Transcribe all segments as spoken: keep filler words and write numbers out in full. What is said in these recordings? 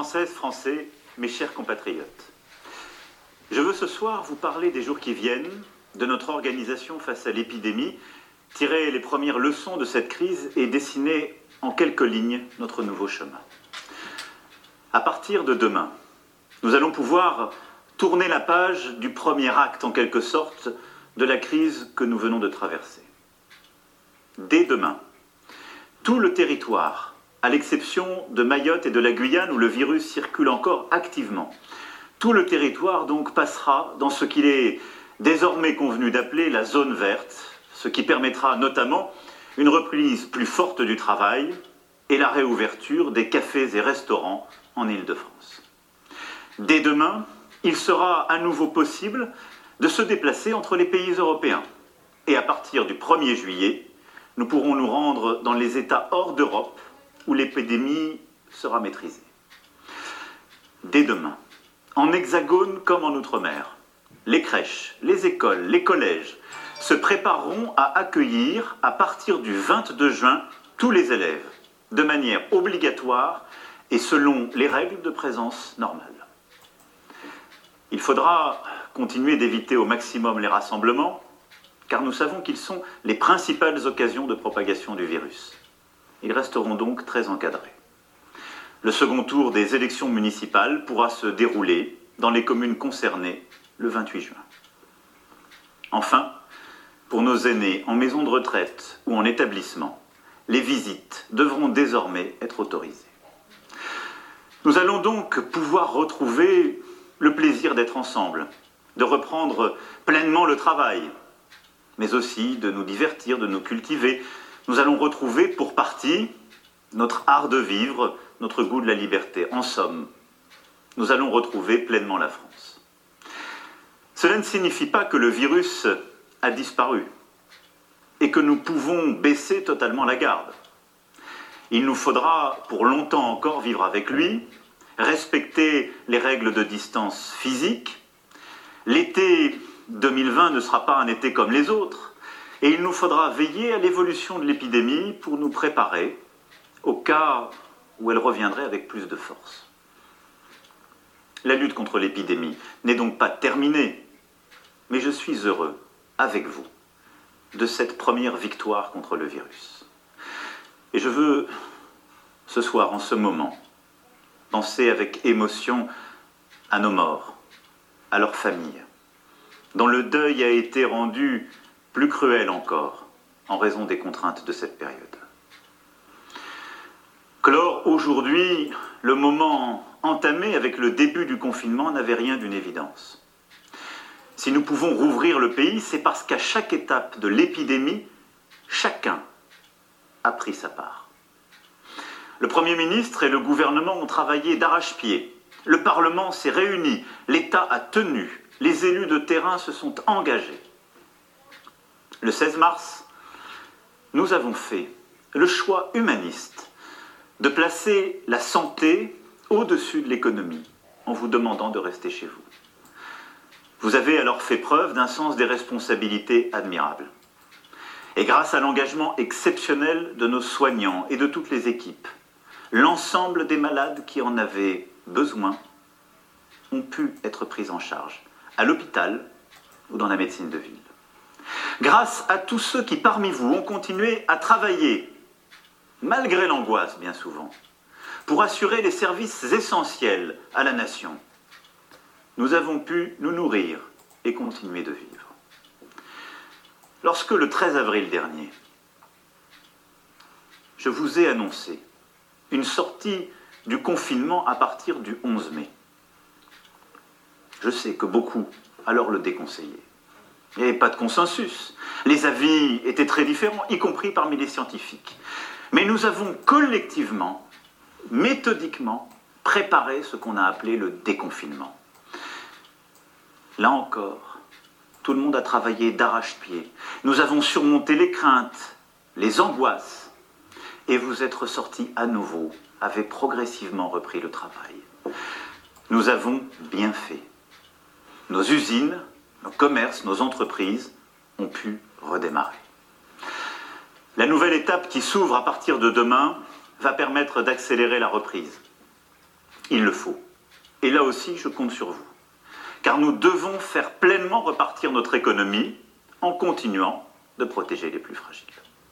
Françaises, Français, mes chers compatriotes, je veux ce soir vous parler des jours qui viennent, de notre organisation face à l'épidémie, tirer les premières leçons de cette crise et dessiner en quelques lignes notre nouveau chemin. À partir de demain, nous allons pouvoir tourner la page du premier acte, en quelque sorte, de la crise que nous venons de traverser. Dès demain, tout le territoire, à l'exception de Mayotte et de la Guyane où le virus circule encore activement, tout le territoire donc passera dans ce qu'il est désormais convenu d'appeler la zone verte, ce qui permettra notamment une reprise plus forte du travail et la réouverture des cafés et restaurants en Île-de-France. Dès demain, il sera à nouveau possible de se déplacer entre les pays européens. Et à partir du premier juillet, nous pourrons nous rendre dans les États hors d'Europe où l'épidémie sera maîtrisée. Dès demain, en Hexagone comme en Outre-mer, les crèches, les écoles, les collèges se prépareront à accueillir, à partir du vingt-deux juin, tous les élèves, de manière obligatoire et selon les règles de présence normales. Il faudra continuer d'éviter au maximum les rassemblements, car nous savons qu'ils sont les principales occasions de propagation du virus. Ils resteront donc très encadrés. Le second tour des élections municipales pourra se dérouler dans les communes concernées le vingt-huit juin. Enfin, pour nos aînés en maison de retraite ou en établissement, les visites devront désormais être autorisées. Nous allons donc pouvoir retrouver le plaisir d'être ensemble, de reprendre pleinement le travail, mais aussi de nous divertir, de nous cultiver. Nous allons retrouver pour partie notre art de vivre, notre goût de la liberté. En somme, nous allons retrouver pleinement la France. Cela ne signifie pas que le virus a disparu et que nous pouvons baisser totalement la garde. Il nous faudra pour longtemps encore vivre avec lui, respecter les règles de distance physique. L'été deux mille vingt ne sera pas un été comme les autres, et il nous faudra veiller à l'évolution de l'épidémie pour nous préparer au cas où elle reviendrait avec plus de force. La lutte contre l'épidémie n'est donc pas terminée, mais je suis heureux, avec vous, de cette première victoire contre le virus. Et je veux, ce soir, en ce moment, penser avec émotion à nos morts, à leurs familles, dont le deuil a été rendu plus cruel encore en raison des contraintes de cette période. Clore aujourd'hui le moment entamé avec le début du confinement n'avait rien d'une évidence. Si nous pouvons rouvrir le pays, c'est parce qu'à chaque étape de l'épidémie, chacun a pris sa part. Le Premier ministre et le gouvernement ont travaillé d'arrache-pied. Le Parlement s'est réuni, l'État a tenu, les élus de terrain se sont engagés. Le seize mars, nous avons fait le choix humaniste de placer la santé au-dessus de l'économie en vous demandant de rester chez vous. Vous avez alors fait preuve d'un sens des responsabilités admirable. Et grâce à l'engagement exceptionnel de nos soignants et de toutes les équipes, l'ensemble des malades qui en avaient besoin ont pu être pris en charge, à l'hôpital ou dans la médecine de ville. Grâce à tous ceux qui, parmi vous, ont continué à travailler, malgré l'angoisse bien souvent, pour assurer les services essentiels à la nation, nous avons pu nous nourrir et continuer de vivre. Lorsque le treize avril dernier, je vous ai annoncé une sortie du confinement à partir du onze mai, je sais que beaucoup alors le déconseillaient. Il n'y avait pas de consensus. Les avis étaient très différents, y compris parmi les scientifiques. Mais nous avons collectivement, méthodiquement, préparé ce qu'on a appelé le déconfinement. Là encore, tout le monde a travaillé d'arrache-pied. Nous avons surmonté les craintes, les angoisses, et vous êtes ressortis à nouveau, avez progressivement repris le travail. Nous avons bien fait. Nos usines, nos commerces, nos entreprises ont pu redémarrer. La nouvelle étape qui s'ouvre à partir de demain va permettre d'accélérer la reprise. Il le faut. Et là aussi, je compte sur vous. Car nous devons faire pleinement repartir notre économie en continuant de protéger les plus fragiles.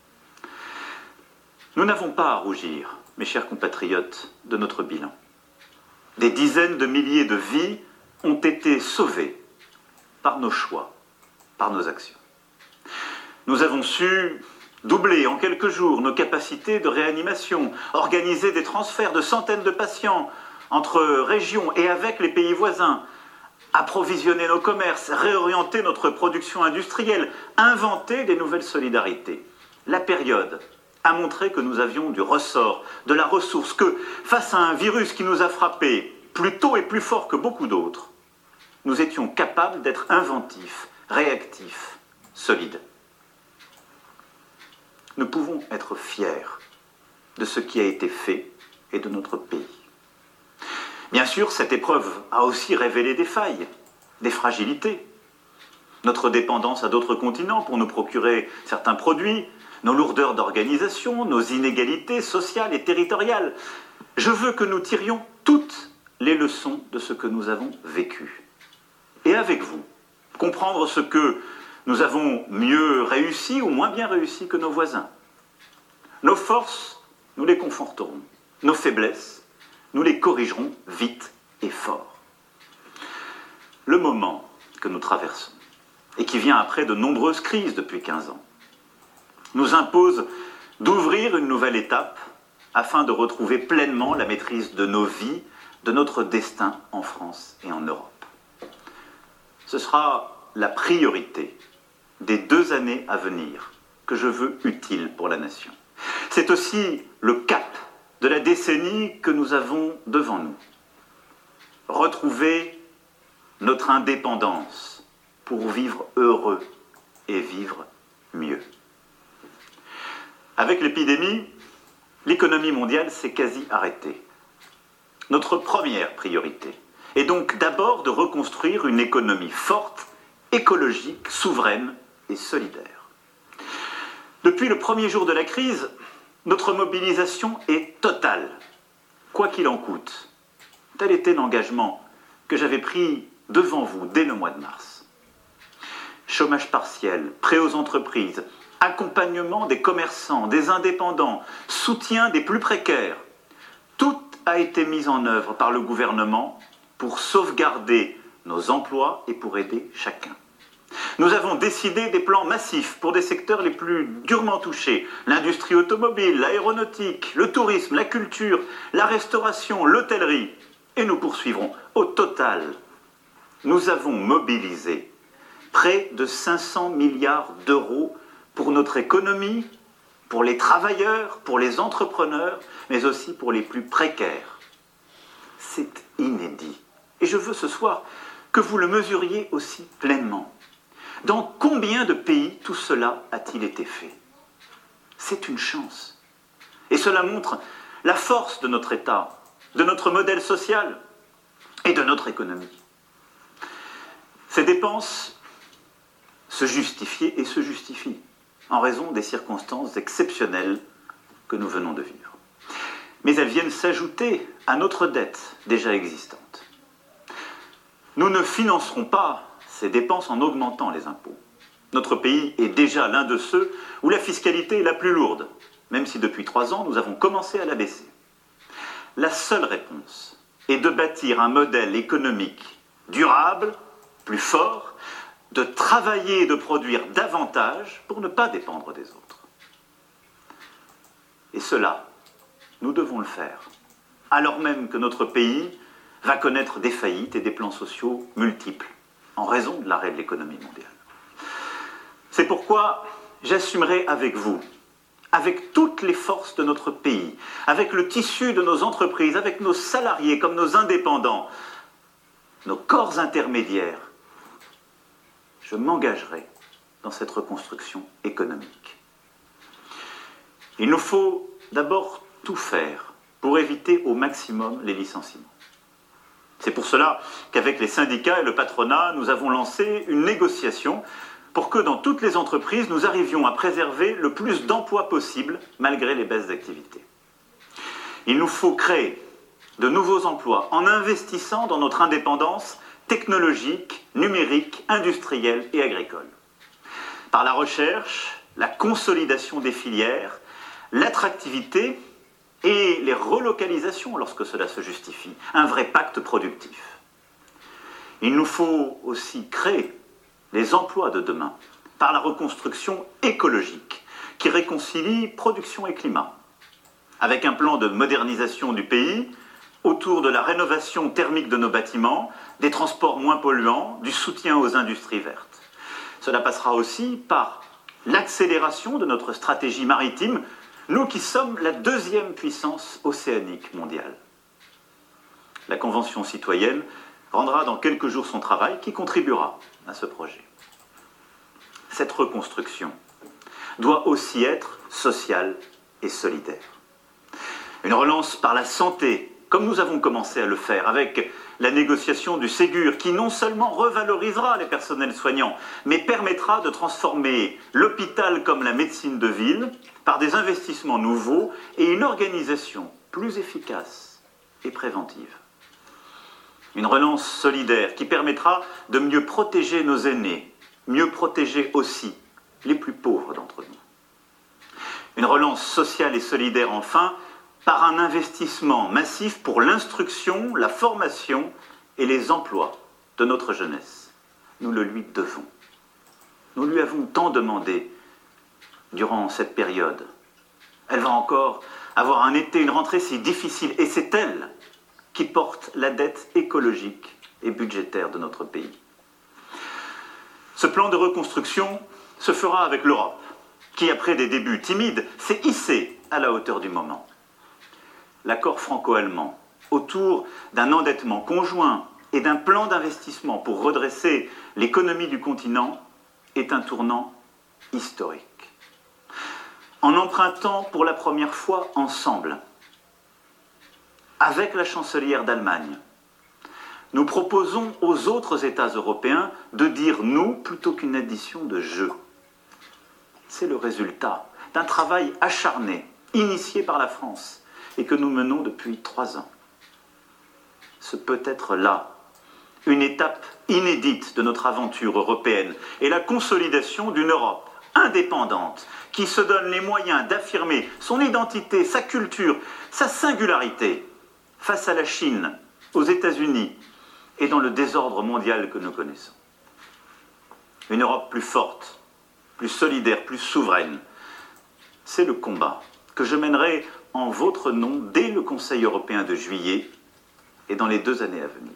Nous n'avons pas à rougir, mes chers compatriotes, de notre bilan. Des dizaines de milliers de vies ont été sauvées par nos choix, par nos actions. Nous avons su doubler en quelques jours nos capacités de réanimation, organiser des transferts de centaines de patients entre régions et avec les pays voisins, approvisionner nos commerces, réorienter notre production industrielle, inventer des nouvelles solidarités. La période a montré que nous avions du ressort, de la ressource, que face à un virus qui nous a frappés plus tôt et plus fort que beaucoup d'autres, nous étions capables d'être inventifs, réactifs, solides. Nous pouvons être fiers de ce qui a été fait et de notre pays. Bien sûr, cette épreuve a aussi révélé des failles, des fragilités. Notre dépendance à d'autres continents pour nous procurer certains produits, nos lourdeurs d'organisation, nos inégalités sociales et territoriales. Je veux que nous tirions toutes les leçons de ce que nous avons vécu. Et avec vous, comprendre ce que nous avons mieux réussi ou moins bien réussi que nos voisins. Nos forces, nous les conforterons. Nos faiblesses, nous les corrigerons vite et fort. Le moment que nous traversons, et qui vient après de nombreuses crises depuis quinze ans, nous impose d'ouvrir une nouvelle étape afin de retrouver pleinement la maîtrise de nos vies, de notre destin en France et en Europe. Ce sera la priorité des deux années à venir que je veux utile pour la nation. C'est aussi le cap de la décennie que nous avons devant nous. Retrouver notre indépendance pour vivre heureux et vivre mieux. Avec l'épidémie, l'économie mondiale s'est quasi arrêtée. Notre première priorité est donc d'abord de reconstruire une économie forte, écologique, souveraine et solidaire. Depuis le premier jour de la crise, notre mobilisation est totale, quoi qu'il en coûte. Tel était l'engagement que j'avais pris devant vous dès le mois de mars. Chômage partiel, prêt aux entreprises, accompagnement des commerçants, des indépendants, soutien des plus précaires. Tout a été mis en œuvre par le gouvernement pour sauvegarder nos emplois et pour aider chacun. Nous avons décidé des plans massifs pour des secteurs les plus durement touchés. L'industrie automobile, l'aéronautique, le tourisme, la culture, la restauration, l'hôtellerie. Et nous poursuivrons. Au total, nous avons mobilisé près de cinq cents milliards d'euros pour notre économie, pour les travailleurs, pour les entrepreneurs, mais aussi pour les plus précaires. C'est inédit. Et je veux ce soir que vous le mesuriez aussi pleinement. Dans combien de pays tout cela a-t-il été fait? C'est une chance. Et cela montre la force de notre État, de notre modèle social et de notre économie. Ces dépenses se justifiaient et se justifient en raison des circonstances exceptionnelles que nous venons de vivre. Mais elles viennent s'ajouter à notre dette déjà existante. Nous ne financerons pas ces dépenses en augmentant les impôts. Notre pays est déjà l'un de ceux où la fiscalité est la plus lourde, même si depuis trois ans, nous avons commencé à la baisser. La seule réponse est de bâtir un modèle économique durable, plus fort, de travailler et de produire davantage pour ne pas dépendre des autres. Et cela, nous devons le faire, alors même que notre pays va connaître des faillites et des plans sociaux multiples, en raison de l'arrêt de l'économie mondiale. C'est pourquoi j'assumerai avec vous, avec toutes les forces de notre pays, avec le tissu de nos entreprises, avec nos salariés comme nos indépendants, nos corps intermédiaires, je m'engagerai dans cette reconstruction économique. Il nous faut d'abord tout faire pour éviter au maximum les licenciements. C'est pour cela qu'avec les syndicats et le patronat, nous avons lancé une négociation pour que dans toutes les entreprises, nous arrivions à préserver le plus d'emplois possible malgré les baisses d'activité. Il nous faut créer de nouveaux emplois en investissant dans notre indépendance technologique, numérique, industrielle et agricole. Par la recherche, la consolidation des filières, l'attractivité et les relocalisations lorsque cela se justifie. Un vrai pacte productif. Il nous faut aussi créer les emplois de demain par la reconstruction écologique qui réconcilie production et climat, avec un plan de modernisation du pays autour de la rénovation thermique de nos bâtiments, des transports moins polluants, du soutien aux industries vertes. Cela passera aussi par l'accélération de notre stratégie maritime, nous qui sommes la deuxième puissance océanique mondiale. La Convention citoyenne rendra dans quelques jours son travail qui contribuera à ce projet. Cette reconstruction doit aussi être sociale et solidaire. Une relance par la santé, comme nous avons commencé à le faire avec la négociation du Ségur, qui non seulement revalorisera les personnels soignants, mais permettra de transformer l'hôpital comme la médecine de ville par des investissements nouveaux et une organisation plus efficace et préventive. Une relance solidaire qui permettra de mieux protéger nos aînés, mieux protéger aussi les plus pauvres d'entre nous. Une relance sociale et solidaire enfin, par un investissement massif pour l'instruction, la formation et les emplois de notre jeunesse. Nous le lui devons. Nous lui avons tant demandé durant cette période. Elle va encore avoir un été, une rentrée si difficile, et c'est elle qui porte la dette écologique et budgétaire de notre pays. Ce plan de reconstruction se fera avec l'Europe, qui, après des débuts timides, s'est hissée à la hauteur du moment. L'accord franco-allemand autour d'un endettement conjoint et d'un plan d'investissement pour redresser l'économie du continent est un tournant historique. En empruntant pour la première fois ensemble, avec la chancelière d'Allemagne, nous proposons aux autres États européens de dire « nous » plutôt qu'une addition de « je ». C'est le résultat d'un travail acharné, initié par la France, et que nous menons depuis trois ans. Ce peut être là une étape inédite de notre aventure européenne et la consolidation d'une Europe indépendante qui se donne les moyens d'affirmer son identité, sa culture, sa singularité face à la Chine, aux États-Unis et dans le désordre mondial que nous connaissons. Une Europe plus forte, plus solidaire, plus souveraine. C'est le combat que je mènerai en votre nom dès le Conseil européen de juillet et dans les deux années à venir.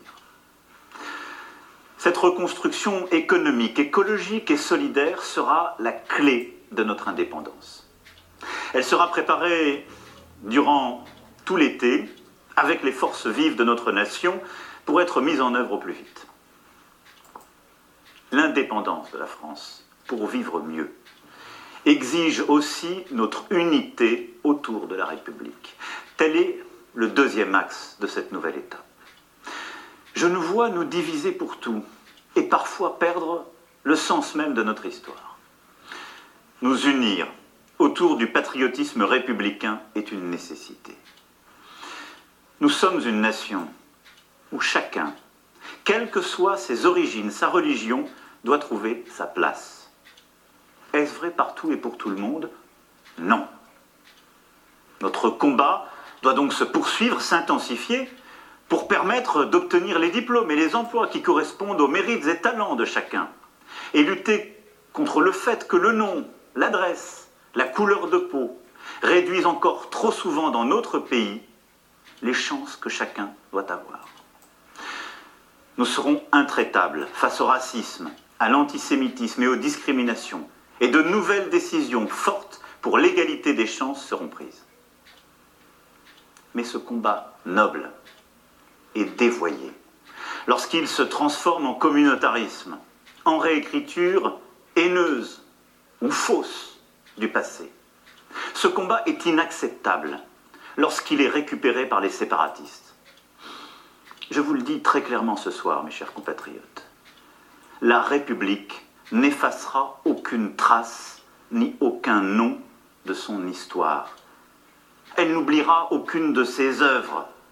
Cette reconstruction économique, écologique et solidaire sera la clé de notre indépendance. Elle sera préparée durant tout l'été avec les forces vives de notre nation pour être mise en œuvre au plus vite. L'indépendance de la France, pour vivre mieux, exige aussi notre unité autour de la République. Tel est le deuxième axe de cette nouvelle étape. Je nous vois nous diviser pour tout et parfois perdre le sens même de notre histoire. Nous unir autour du patriotisme républicain est une nécessité. Nous sommes une nation où chacun, quelles que soient ses origines, sa religion, doit trouver sa place. Est-ce vrai partout et pour tout le monde? Non. Notre combat doit donc se poursuivre, s'intensifier, pour permettre d'obtenir les diplômes et les emplois qui correspondent aux mérites et talents de chacun, et lutter contre le fait que le nom, l'adresse, la couleur de peau réduisent encore trop souvent dans notre pays les chances que chacun doit avoir. Nous serons intraitables face au racisme, à l'antisémitisme et aux discriminations, et de nouvelles décisions fortes pour l'égalité des chances seront prises. Mais ce combat noble est dévoyé lorsqu'il se transforme en communautarisme, en réécriture haineuse ou fausse du passé. Ce combat est inacceptable lorsqu'il est récupéré par les séparatistes. Je vous le dis très clairement ce soir, mes chers compatriotes, la République n'effacera aucune trace ni aucun nom de son histoire. Elle n'oubliera aucune de ses œuvres.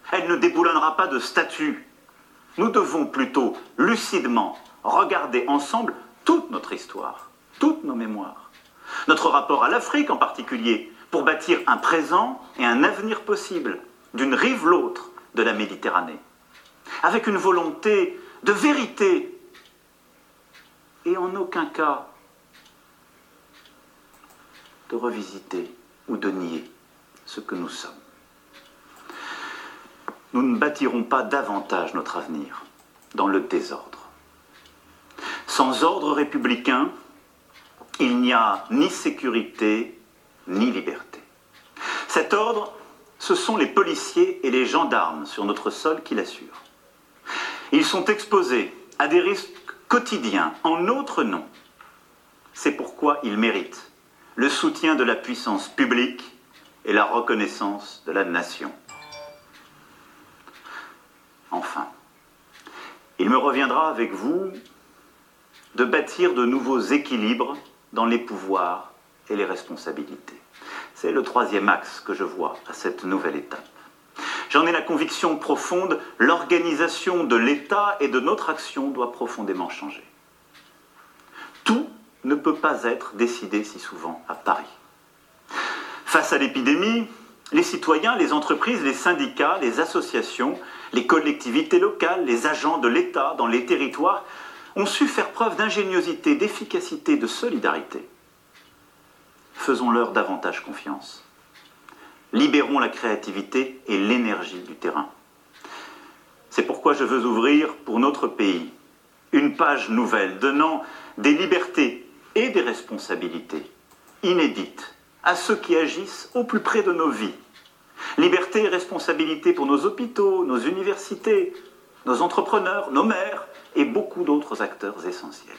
Elle ne déboulonnera pas de statut. Nous devons plutôt, lucidement, regarder ensemble toute notre histoire, toutes nos mémoires, notre rapport à l'Afrique en particulier, pour bâtir un présent et un avenir possible, d'une rive l'autre de la Méditerranée, avec une volonté de vérité et en aucun cas de revisiter ou de nier ce que nous sommes. Nous ne bâtirons pas davantage notre avenir dans le désordre. Sans ordre républicain, il n'y a ni sécurité ni liberté. Cet ordre, ce sont les policiers et les gendarmes sur notre sol qui l'assurent. Ils sont exposés à des risques quotidiens en notre nom. C'est pourquoi ils méritent le soutien de la puissance publique et la reconnaissance de la nation. Enfin, il me reviendra avec vous de bâtir de nouveaux équilibres dans les pouvoirs et les responsabilités. C'est le troisième axe que je vois à cette nouvelle étape. J'en ai la conviction profonde, l'organisation de l'État et de notre action doit profondément changer. Tout ne peut pas être décidé si souvent à Paris. Face à l'épidémie, les citoyens, les entreprises, les syndicats, les associations, les collectivités locales, les agents de l'État dans les territoires ont su faire preuve d'ingéniosité, d'efficacité, de solidarité. Faisons-leur davantage confiance. Libérons la créativité et l'énergie du terrain. C'est pourquoi je veux ouvrir pour notre pays une page nouvelle donnant des libertés et des responsabilités inédites à ceux qui agissent au plus près de nos vies. Liberté et responsabilité pour nos hôpitaux, nos universités, nos entrepreneurs, nos maires et beaucoup d'autres acteurs essentiels.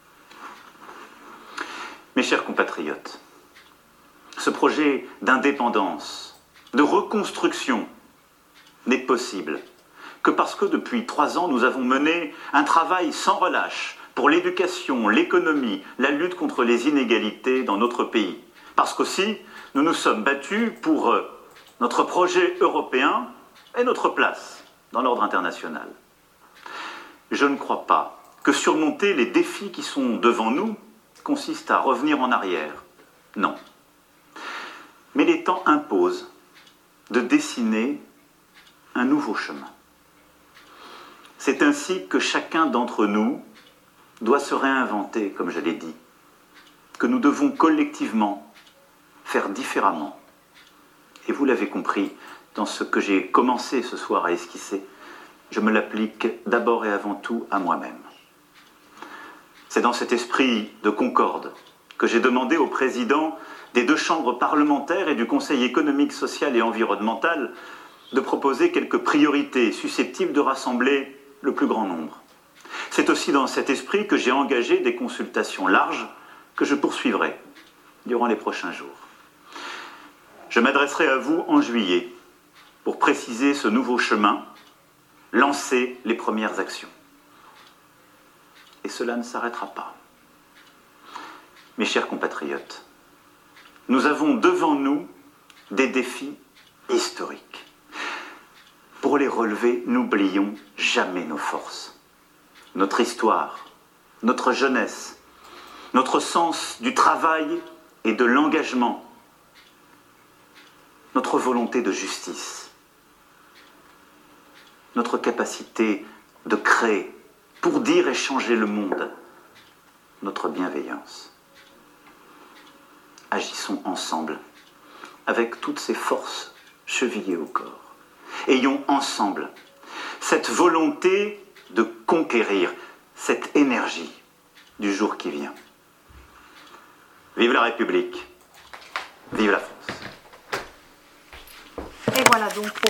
Mes chers compatriotes, ce projet d'indépendance, de reconstruction n'est possible que parce que depuis trois ans, nous avons mené un travail sans relâche pour l'éducation, l'économie, la lutte contre les inégalités dans notre pays. Parce qu'aussi, nous nous sommes battus pour notre projet européen et notre place dans l'ordre international. Je ne crois pas que surmonter les défis qui sont devant nous consiste à revenir en arrière. Non. Mais les temps imposent de dessiner un nouveau chemin. C'est ainsi que chacun d'entre nous doit se réinventer, comme je l'ai dit, que nous devons collectivement faire différemment. Et vous l'avez compris dans ce que j'ai commencé ce soir à esquisser, je me l'applique d'abord et avant tout à moi-même. C'est dans cet esprit de concorde que j'ai demandé au président des deux chambres parlementaires et du Conseil économique, social et environnemental de proposer quelques priorités susceptibles de rassembler le plus grand nombre. C'est aussi dans cet esprit que j'ai engagé des consultations larges que je poursuivrai durant les prochains jours. Je m'adresserai à vous en juillet pour préciser ce nouveau chemin, lancer les premières actions. Et cela ne s'arrêtera pas. Mes chers compatriotes, nous avons devant nous des défis historiques. Pour les relever, n'oublions jamais nos forces, notre histoire, notre jeunesse, notre sens du travail et de l'engagement, notre volonté de justice, notre capacité de créer pour dire et changer le monde, notre bienveillance. Agissons ensemble, avec toutes ces forces chevillées au corps. Ayons ensemble cette volonté de conquérir, cette énergie du jour qui vient. Vive la République, vive la France. Et voilà donc pour